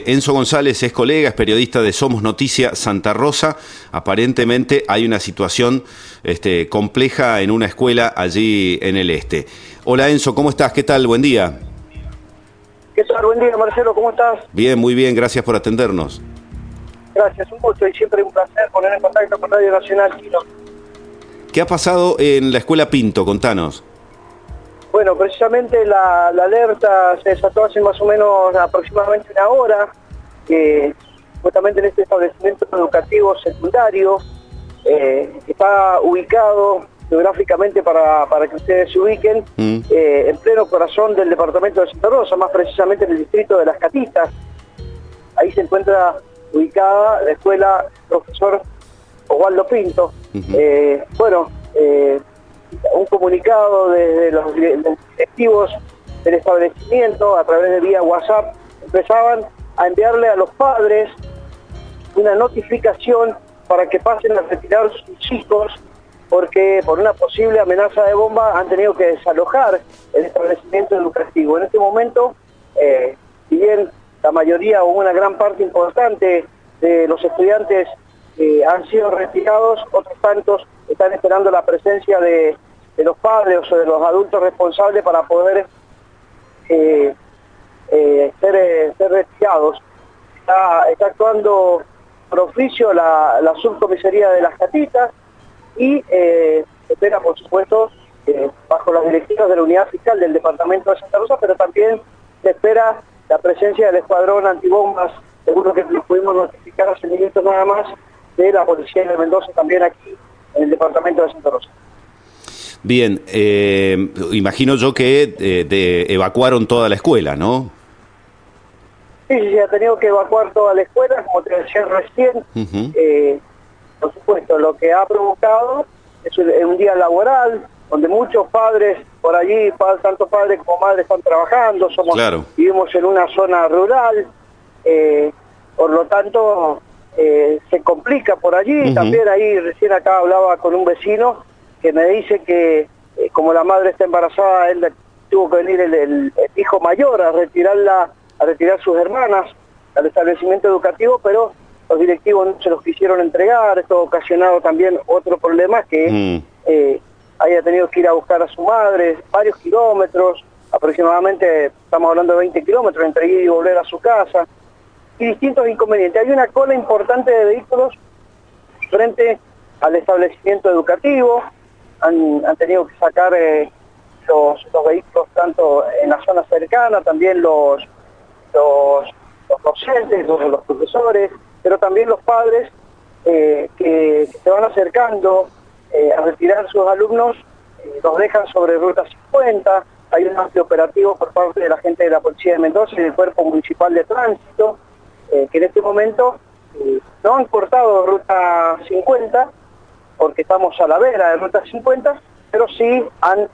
Enzo González es colega, es periodista de Somos Noticia Santa Rosa. Aparentemente hay una situación compleja en una escuela allí en el este. Hola Enzo, ¿cómo estás? ¿Qué tal? Buen día. ¿Qué tal? Buen día, Marcelo, ¿cómo estás? Bien, muy bien, gracias por atendernos. Gracias, un gusto y siempre un placer poner en contacto con Radio Nacional Quino. ¿Qué ha pasado en la escuela Pinto? Contanos. Bueno, precisamente la alerta se desató hace más o menos aproximadamente una hora, justamente en este establecimiento educativo secundario, está ubicado geográficamente para que ustedes se ubiquen, en pleno corazón del departamento de Santa Rosa, más precisamente en el distrito de Las Catitas. Ahí se encuentra ubicada la escuela Profesor Osvaldo Pinto. Un comunicado desde los directivos del establecimiento a través de vía WhatsApp empezaban a enviarle a los padres una notificación para que pasen a retirar sus hijos, porque por una posible amenaza de bomba han tenido que desalojar el establecimiento educativo. En este momento, si bien la mayoría o una gran parte importante de los estudiantes han sido retirados, otros tantos están esperando la presencia de los padres o de los adultos responsables para poder ser retirados. Está actuando por oficio la subcomisaría de Las Catitas y espera, por supuesto, bajo las directivas de la unidad fiscal del departamento de Santa Rosa, pero también se espera la presencia del escuadrón antibombas, seguro que pudimos notificar hace minutos nada más, de la policía de Mendoza también aquí en el departamento de Santa Rosa. Bien, imagino yo que evacuaron toda la escuela, ¿no? Sí, ha tenido que evacuar toda la escuela, como te decía recién. Por supuesto, lo que ha provocado es un día laboral, donde muchos padres por allí, tanto padres como madres están trabajando, vivimos en una zona rural, por lo tanto se complica por allí. También ahí recién acá hablaba con un vecino que me dice que como la madre está embarazada, él tuvo que venir el hijo mayor a retirar sus hermanas al establecimiento educativo, pero los directivos no se los quisieron entregar. Esto ha ocasionado también otro problema, que haya tenido que ir a buscar a su madre varios kilómetros, aproximadamente estamos hablando de 20 kilómetros entre ir y volver a su casa, y distintos inconvenientes. Hay una cola importante de vehículos frente al establecimiento educativo. Han tenido que sacar los vehículos tanto en la zona cercana, también los docentes, los profesores, pero también los padres que se van acercando a retirar sus alumnos, los dejan sobre Ruta 50. Hay un amplio operativo por parte de la gente de la Policía de Mendoza y del Cuerpo Municipal de Tránsito, que en este momento no han cortado Ruta 50, porque estamos a la vera de Ruta 50, pero sí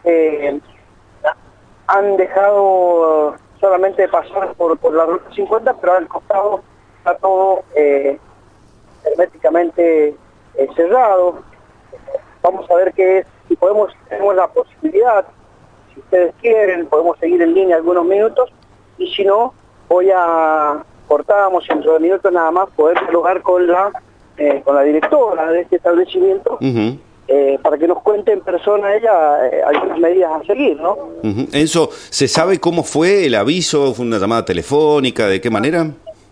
han dejado solamente pasar por la Ruta 50, pero al costado está todo herméticamente cerrado. Vamos a ver si tenemos la posibilidad, si ustedes quieren, podemos seguir en línea algunos minutos, y si no, cortamos dentro de minutos nada más, poder dialogar con la directora de este establecimiento, para que nos cuente en persona ella algunas medidas a seguir, ¿no? Enzo, ¿se sabe cómo fue el aviso? ¿Fue una llamada telefónica? ¿De qué manera?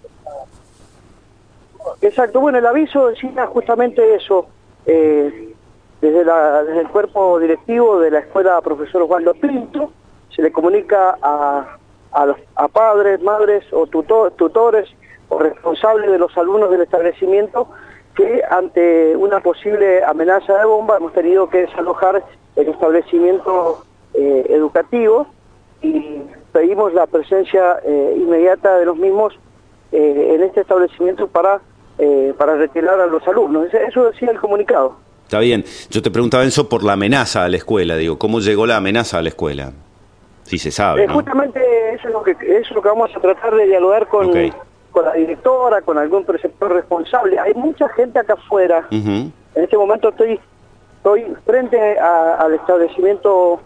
Exacto, bueno, el aviso decía justamente eso, desde el cuerpo directivo de la escuela Profesor Osvaldo Pinto, se le comunica a padres, madres o tutores o responsables de los alumnos del establecimiento que ante una posible amenaza de bomba hemos tenido que desalojar el establecimiento educativo, y pedimos la presencia inmediata de los mismos en este establecimiento para retirar a los alumnos. Eso decía el comunicado. Está bien. Yo te preguntaba, Enzo, por la amenaza a la escuela. Digo, ¿cómo llegó la amenaza a la escuela? Sí se sabe, ¿no? Justamente eso es lo que vamos a tratar de dialogar con la directora, con algún preceptor responsable. Hay mucha gente acá afuera. En este momento estoy frente al establecimiento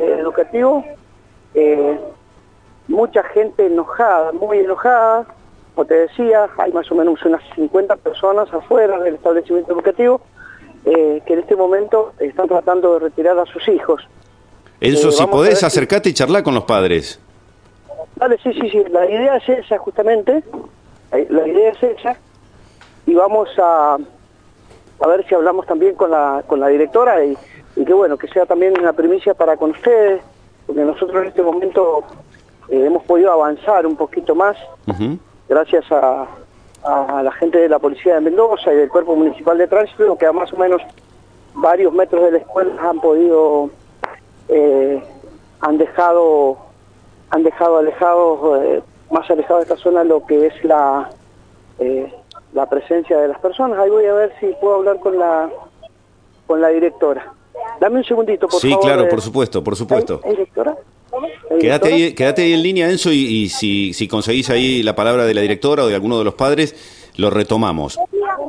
educativo, mucha gente enojada, muy enojada, como te decía, hay más o menos unas 50 personas afuera del establecimiento educativo que en este momento están tratando de retirar a sus hijos. Enzo, si vamos a podés, ver acercate y charlá con los padres. Vale, sí, la idea es esa justamente, la idea es esa, y vamos a ver si hablamos también con la directora y que bueno, que sea también una primicia para con ustedes, porque nosotros en este momento hemos podido avanzar un poquito más, gracias a la gente de la Policía de Mendoza y del Cuerpo Municipal de Tránsito, que a más o menos varios metros de la escuela han podido, han dejado alejados, más alejados de esta zona lo que es la presencia de las personas. Ahí voy a ver si puedo hablar con la directora. Dame un segundito, por favor. Sí, claro, por supuesto, por supuesto. ¿Directora? Quédate ahí en línea, Enzo, y si conseguís ahí la palabra de la directora o de alguno de los padres, lo retomamos.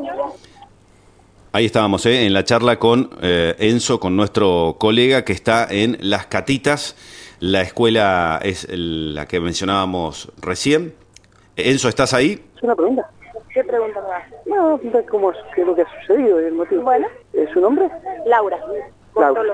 Ahí estábamos, en la charla con Enzo, con nuestro colega que está en Las Catitas. La escuela es la que mencionábamos recién. Enzo, ¿estás ahí? ¿Es una pregunta? ¿Qué pregunta me hace? No, qué es lo que ha sucedido, el motivo. Bueno. ¿Su nombre? Laura. Laura.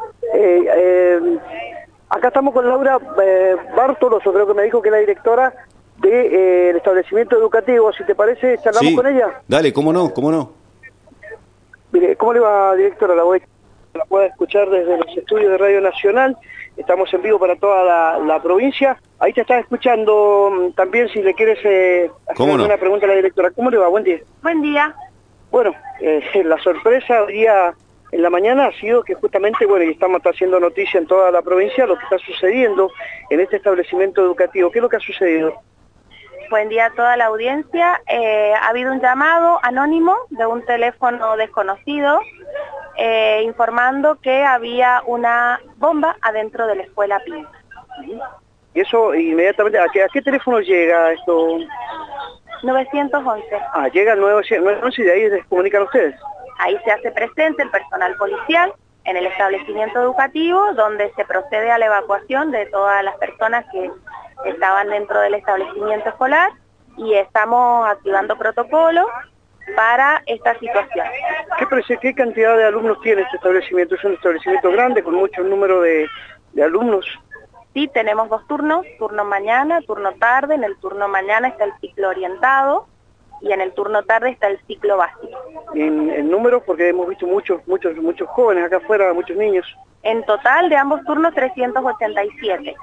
Acá estamos con Laura Bartolos, creo que me dijo que es la directora del establecimiento educativo. Si te parece, charlamos Sí. con ella. Dale, cómo no, cómo no. Mire, ¿cómo le va, directora? La puede escuchar desde los estudios de Radio Nacional. Estamos en vivo para toda la provincia. Ahí te está escuchando también, si le quieres hacer alguna pregunta a la directora. ¿Cómo le va? Buen día. Buen día. Bueno, la sorpresa hoy día en la mañana ha sido que justamente, bueno, y estamos haciendo noticia en toda la provincia lo que está sucediendo en este establecimiento educativo. ¿Qué es lo que ha sucedido? Buen día a toda la audiencia. Ha habido un llamado anónimo de un teléfono desconocido informando que había una bomba adentro de la escuela Pinto. Y eso inmediatamente, ¿a qué teléfono llega esto? 911. Llega al 911 y de ahí se comunican ustedes. Ahí se hace presente el personal policial en el establecimiento educativo, donde se procede a la evacuación de todas las personas que estaban dentro del establecimiento escolar y estamos activando protocolos para esta situación. ¿Qué cantidad de alumnos tiene este establecimiento? ¿Es un establecimiento grande con mucho número de alumnos? Sí, tenemos 2 turnos, turno mañana, turno tarde. En el turno mañana está el ciclo orientado y en el turno tarde está el ciclo básico. En números, porque hemos visto muchos jóvenes acá afuera, muchos niños. En total de ambos turnos 387,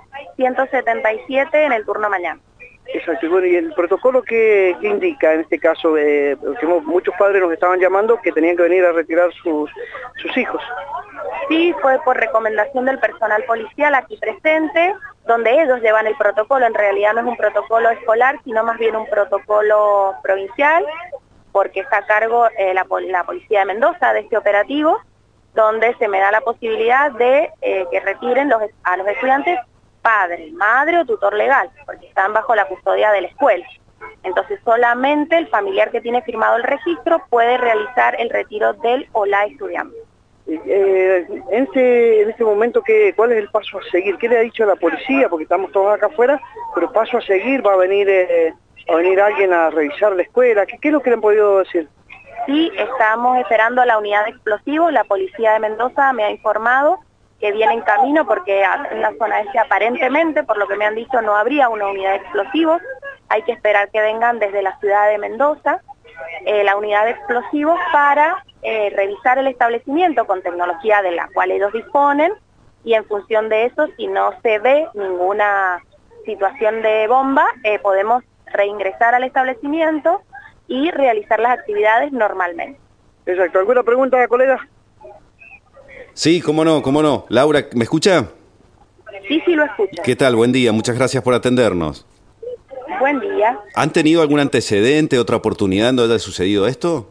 177 en el turno mañana. Exacto. Bueno, ¿y el protocolo qué indica en este caso? Porque muchos padres nos estaban llamando que tenían que venir a retirar sus hijos. Sí, fue por recomendación del personal policial aquí presente, donde ellos llevan el protocolo. En realidad no es un protocolo escolar, sino más bien un protocolo provincial, porque está a cargo la Policía de Mendoza de este operativo, donde se me da la posibilidad de que retiren a los estudiantes padre, madre o tutor legal, porque están bajo la custodia de la escuela. Entonces solamente el familiar que tiene firmado el registro puede realizar el retiro del o la estudiante. En este momento, ¿cuál es el paso a seguir? ¿Qué le ha dicho la policía? Porque estamos todos acá afuera, pero paso a seguir, va a venir alguien a revisar la escuela. ¿Qué es lo que le han podido decir? Sí, estamos esperando a la unidad de explosivos. La Policía de Mendoza me ha informado que viene en camino porque en la zona este aparentemente, por lo que me han dicho, no habría una unidad de explosivos. Hay que esperar que vengan desde la ciudad de Mendoza la unidad de explosivos para revisar el establecimiento con tecnología de la cual ellos disponen y en función de eso, si no se ve ninguna situación de bomba, podemos reingresar al establecimiento y realizar las actividades normalmente. Exacto. ¿Alguna pregunta, colega? Sí, cómo no, cómo no. Laura, ¿me escucha? Sí, lo escucho. ¿Qué tal? Buen día, muchas gracias por atendernos. Buen día. ¿Han tenido algún antecedente, otra oportunidad donde haya sucedido esto?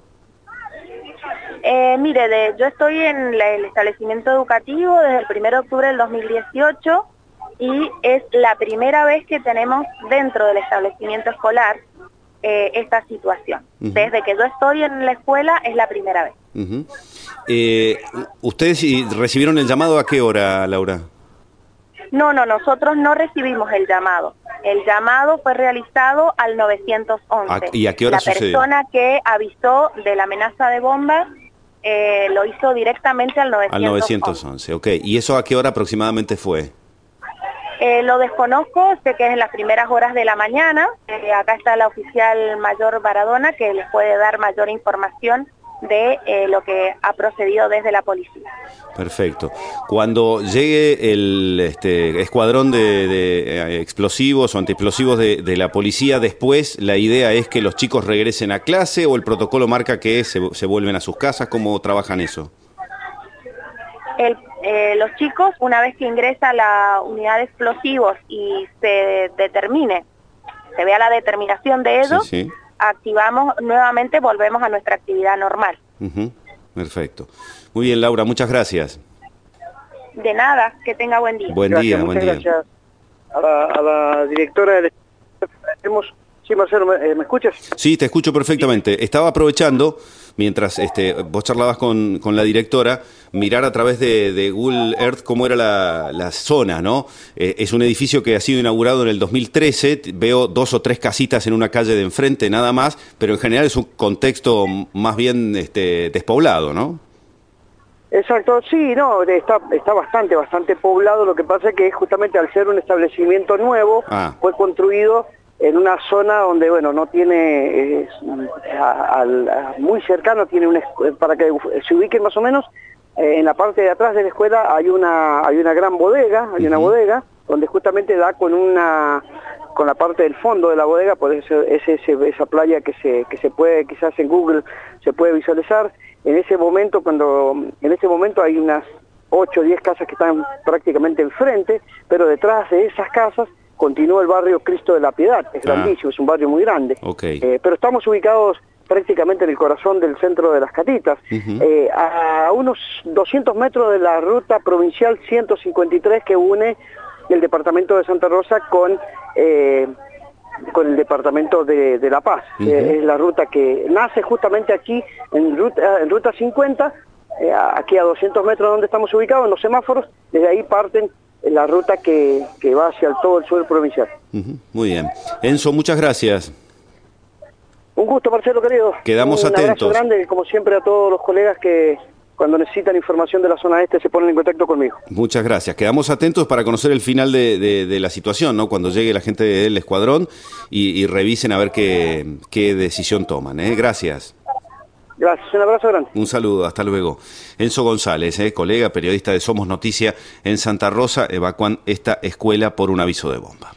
Mire, yo estoy en el establecimiento educativo desde el 1 de octubre del 2018 y es la primera vez que tenemos dentro del establecimiento escolar esta situación. Desde que yo estoy en la escuela es la primera vez. ¿Ustedes recibieron el llamado a qué hora, Laura? No, nosotros no recibimos el llamado. El llamado fue realizado al 911. ¿Y a qué hora sucedió? La persona que avisó de la amenaza de bomba lo hizo directamente al 911. Al 911, ok. ¿Y eso a qué hora aproximadamente fue? Lo desconozco, sé que es en las primeras horas de la mañana. Acá está la oficial mayor Baradona que les puede dar mayor información de lo que ha procedido desde la policía. Perfecto. Cuando llegue el escuadrón de explosivos o antiexplosivos de la policía, después la idea es que los chicos regresen a clase o el protocolo marca que se vuelven a sus casas. ¿Cómo trabajan eso? Los chicos, una vez que ingresa la unidad de explosivos y se vea la determinación de ellos, sí. Activamos nuevamente, volvemos a nuestra actividad normal. Perfecto. Muy bien, Laura, muchas gracias. De nada, que tenga buen día. Buen día, buen día. Gracias a la directora del... Sí, Marcelo, ¿me escuchas? Sí, te escucho perfectamente. Estaba aprovechando, mientras vos charlabas con la directora, mirar a través de Google Earth cómo era la zona, ¿no? Es un edificio que ha sido inaugurado en el 2013, veo 2 o 3 casitas en una calle de enfrente, nada más, pero en general es un contexto más bien despoblado, ¿no? Exacto, sí, no, está bastante poblado. Lo que pasa es que justamente al ser un establecimiento nuevo, fue construido en una zona donde, bueno, no tiene, muy cercano, tiene para que se ubiquen más o menos, en la parte de atrás de la escuela hay una gran bodega, una bodega, donde justamente da con la parte del fondo de la bodega, por eso esa playa que se puede, quizás en Google se puede visualizar. En ese momento hay unas 8 o 10 casas que están prácticamente enfrente, pero detrás de esas casas continúa el barrio Cristo de la Piedad, es grandísimo, es un barrio muy grande. Okay. Pero estamos ubicados prácticamente en el corazón del centro de Las Catitas, a unos 200 metros de la ruta provincial 153 que une el departamento de Santa Rosa con el departamento de La Paz. Es la ruta que nace justamente aquí en ruta 50, aquí a 200 metros donde estamos ubicados, en los semáforos. Desde ahí parten la ruta que va hacia todo el sur provincial. Muy bien. Enzo, muchas gracias. Un gusto, Marcelo, querido. Quedamos atentos. Un abrazo grande, como siempre, a todos los colegas que cuando necesitan información de la zona este se ponen en contacto conmigo. Muchas gracias. Quedamos atentos para conocer el final de la situación, ¿no? Cuando llegue la gente del escuadrón y revisen a ver qué decisión toman, ¿eh? Gracias. Gracias, un abrazo grande. Un saludo, hasta luego. Enzo González, colega, periodista de Somos Noticia en Santa Rosa, evacúan esta escuela por un aviso de bomba.